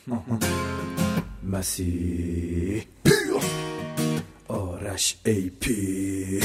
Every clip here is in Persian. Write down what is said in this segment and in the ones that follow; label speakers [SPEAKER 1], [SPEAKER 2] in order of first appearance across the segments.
[SPEAKER 1] مسیح آرش ای پی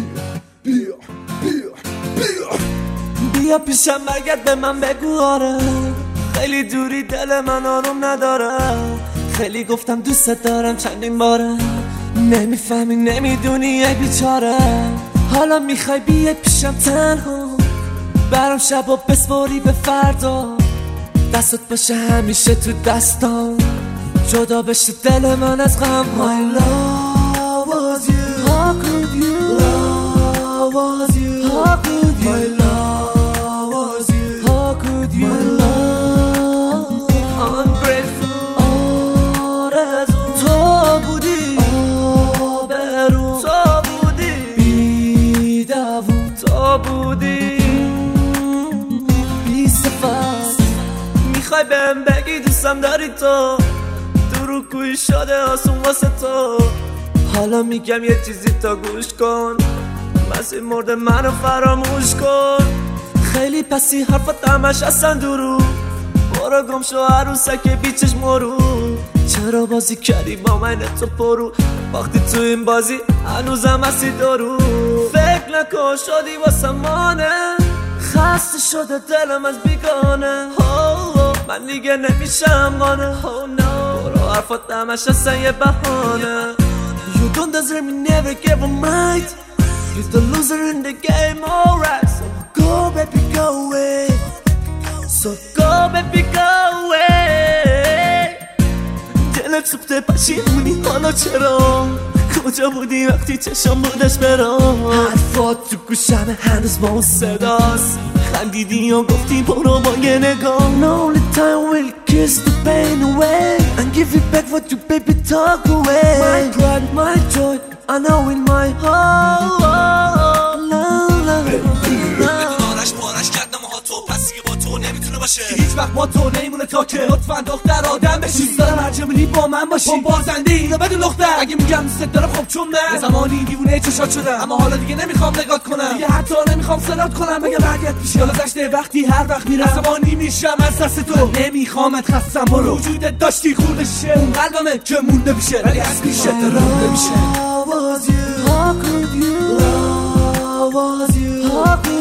[SPEAKER 1] بیا پیشم برگرد به من بگو آره خیلی دوری دل من آروم نداره خیلی گفتم دوست دارم چندین باره نمیفهمی نمیدونی ای بیچاره حالا میخوای بیای پیشم تنها برام شب و بسپاری به فردا دستت باشه همیشه تو دستام جدا بشه دل من از غم My love was you How could you Love was you How could you My love was you How could you My love Ungrateful آرزو تو بودی آبرو تو بودی بیدوون تو بودی بی صفت میخوای بهم بگی دوستم داری تو رو کوی شده آسون واسه تو حالا میگم یه چیزی تا گوش کن مسیح مرد منو فراموش کن خیلی پسی حرفات همش اصلا درو برو گم شو عروسک بیچش مرو چرا بازی کردی با من تو پرو وقتی تو این بازی هنوزم هستی دارو فکر نکن شدی واسه مانه خسته شده دلم از بیگانه من دیگه نمیشم قانه برو حرفات همش اصلا یه بهانه You don't deserve me, never give a mind You're the loser in the game, alright So go baby go away So go baby go away دلت سوخته پشیمونی حالا چرا کجا بودی وقتی چشم بودش برام حرفات تو گوشم هنوز با اون صداست خندیدی و گفتی برو با یه نگاه No only time will kiss the pain away And give it back what you baby talk away My pride, my joy, I know in my heart هیچ وقت ما تو نیمونه تا که لطفا دختر آدم بشی دوست دارم هر جا میری با من باشی بازنده اینو بدون دختر اگه میگم دوست دارم خب چون نه زمانی دیوونه چشات شدم اما حالا دیگه نمیخوام نگات کنم دیگه حتی نمیخوام صدات کنم مگه برگرد پیش حالا گذشته وقتی هر وقت میرم عصبانی میشم از دست تو نمیخوامت خستم برو وجودت داشتی خورده شه اون قلبمه که مونده میشه ولی از پیشت رونده میشه